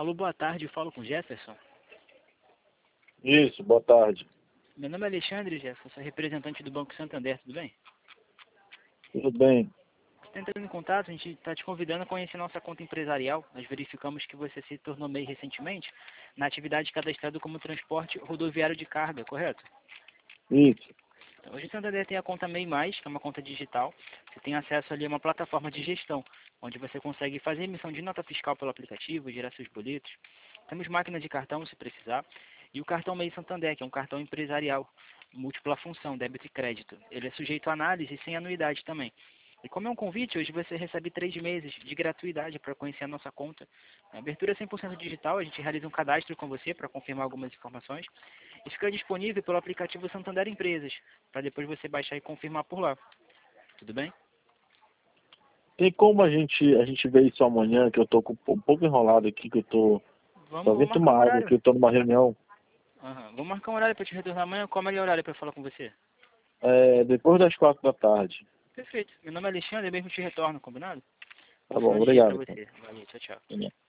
Alô, boa tarde, eu falo com Jefferson. Isso, boa tarde. Meu nome é Alexandre, Jefferson, sou representante do Banco Santander, tudo bem? Tudo bem? Você está entrando em contato, a gente está te convidando a conhecer nossa conta empresarial. Nós verificamos que você se tornou MEI recentemente na atividade cadastrada como transporte rodoviário de carga, correto? Isso. Então, hoje o Santander tem a conta MEI+, que é uma conta digital. Você tem acesso ali a uma plataforma de gestão, onde você consegue fazer emissão de nota fiscal pelo aplicativo, gerar seus boletos. Temos máquina de cartão, se precisar. E o cartão MEI Santander, que é um cartão empresarial, múltipla função, débito e crédito. Ele é sujeito a análise e sem anuidade também. E como é um convite, hoje você recebe 3 meses de gratuidade para conhecer a nossa conta. A abertura é 100% digital, a gente realiza um cadastro com você para confirmar algumas informações. E fica disponível pelo aplicativo Santander Empresas, para depois você baixar e confirmar por lá. Tudo bem? Tem como a gente ver isso amanhã, que eu tô um pouco enrolado aqui, que eu tô... Só Vamos vim marcar tomar um água horário. aqui, eu tô numa reunião. Vamos marcar um horário para te retornar amanhã. Qual é o melhor horário para falar com você? Depois das 4 da tarde. Perfeito. Meu nome é Alexandre, eu mesmo te retorno, combinado? Tá bom, Excelente dia para obrigado. você. Valeu, tchau, tchau. Então.